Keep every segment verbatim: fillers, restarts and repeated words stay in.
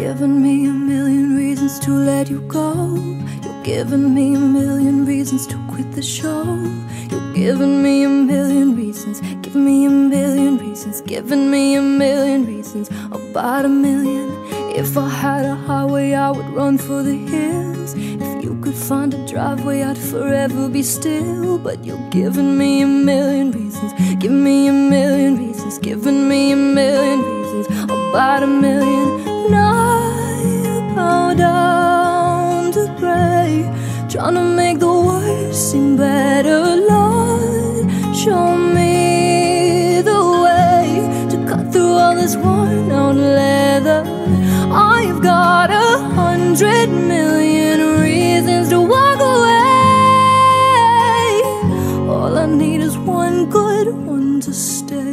given me a million reasons to let you go. You've given me a million reasons to quit the show. You've given me a million reasons, give me a million reasons, given me a million reasons, about a million. If I had a highway, I would run for the hills. If you could find a driveway, I'd forever be still. But you've given me a million reasons, give me a million reasons, given me a million reasons, about a million. And I bow down to pray, trying to make the worst seem better. Lord, show me the way to cut through all this worn out leather. I've got a hundred million reasons to walk away. All I need is one good one to stay.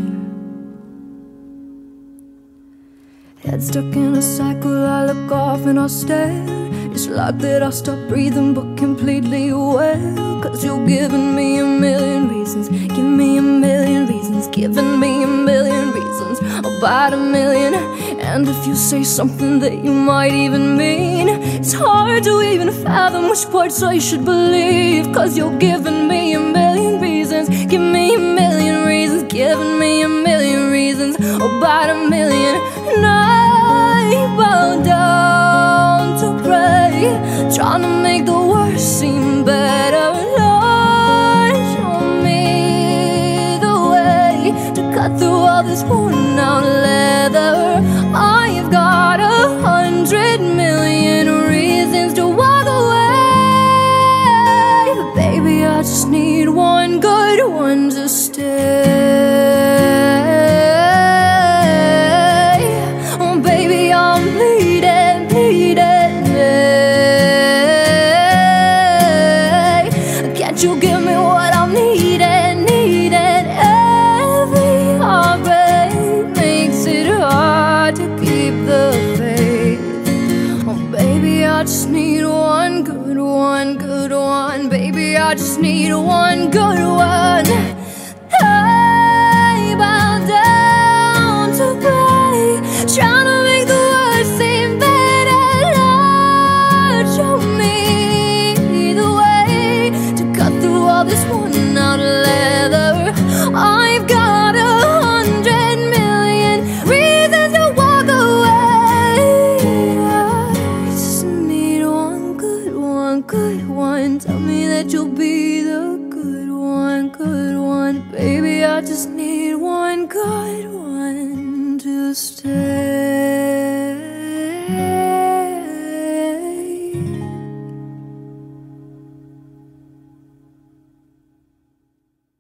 Head stuck in a cycle, I look off and I stare. It's like that I stop breathing but completely aware. Cause you've given me a million reasons, give me a million reasons, given me a million reasons, about a million. And if you say something that you might even mean, it's hard to even fathom which parts I should believe. Cause you've given me a million reasons, give me a million reasons, given me a million reasons, about a million. And I bow down to pray, trying to make the worst seem better. Lord, show me the way to cut through all this worn out leather. I've got a hundred million reasons to walk away. But baby, I just need one good one to stay. Oh baby, I'm bleeding, bleeding. Can't you give me what I'm needing, needing? Every heartbreak makes it hard to keep the faith. Oh baby, I just need one good one, good one. Baby, I just need one good one. I bow down to pray, trying to make the words seem better. Lord, show me the way to cut through all this worn out leather. I've got a hundred million reasons to walk away. I just need one good one, good one. Tell me that you'll be the good one, good one. Baby, I just need one good one to stay.